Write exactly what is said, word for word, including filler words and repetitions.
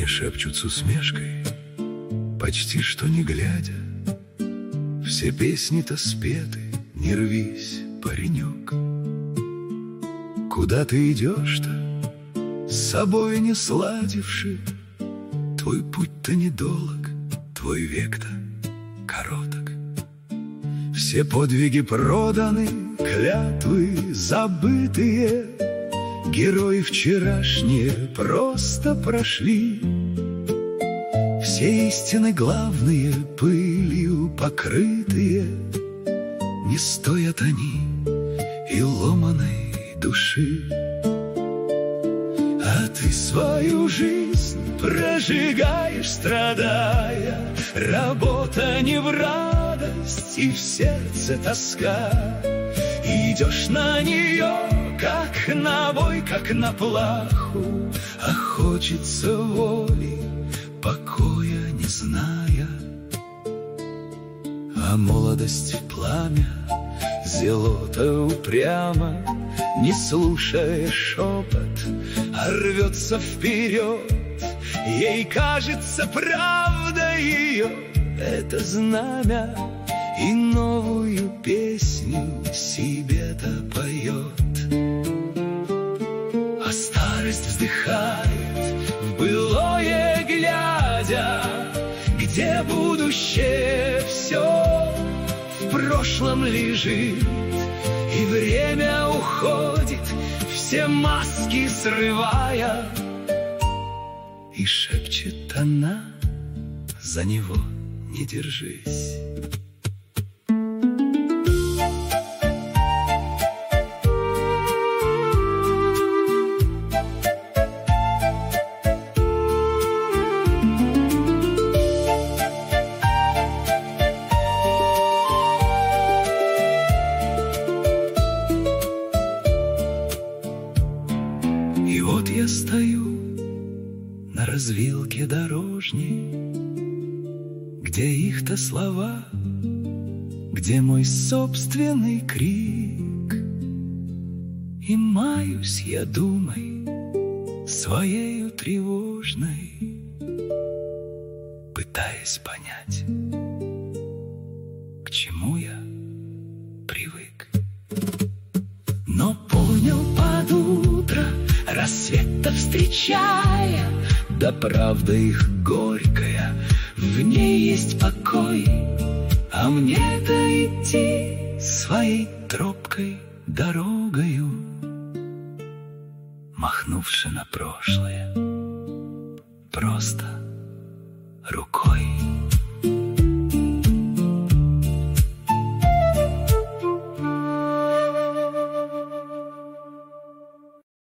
мне шепчут с усмешкой, почти что не глядя: все песни-то спеты, не рвись, паренек. Куда ты идешь-то, с собой не сладивши? Твой путь-то недолг, твой век-то короток. Все подвиги проданы, клятвы забытые, герои вчерашние просто прошли. Все истины главные, пылью покрытые, не стоят они и ломаной души. А ты свою жизнь прожигаешь, страдая, работа не в радость и в сердце тоска. Идешь на нее, как на бой, как на плаху, а хочется воли, покоя не зная. А молодость пламя зело-то упрямо, не слушая шепот, а рвется вперед. Ей кажется, правда ее — это знамя, и новую песню себе-то поет. А старость вздыхает, в былое глядя, где будущее все в прошлом лежит, и время уходит, все маски срывая. И шепчет она: за него не держись. И вот я стою на развилке дорожней, где их-то слова, где мой собственный крик. И маюсь я думой своею тревожной, пытаясь понять, к чему я привык. Но понял под утро, рассвет-то встречая, да правда их горькая, в ней есть покой. А мне-то идти своей тропкой дорогою, махнувши на прошлое просто рукой.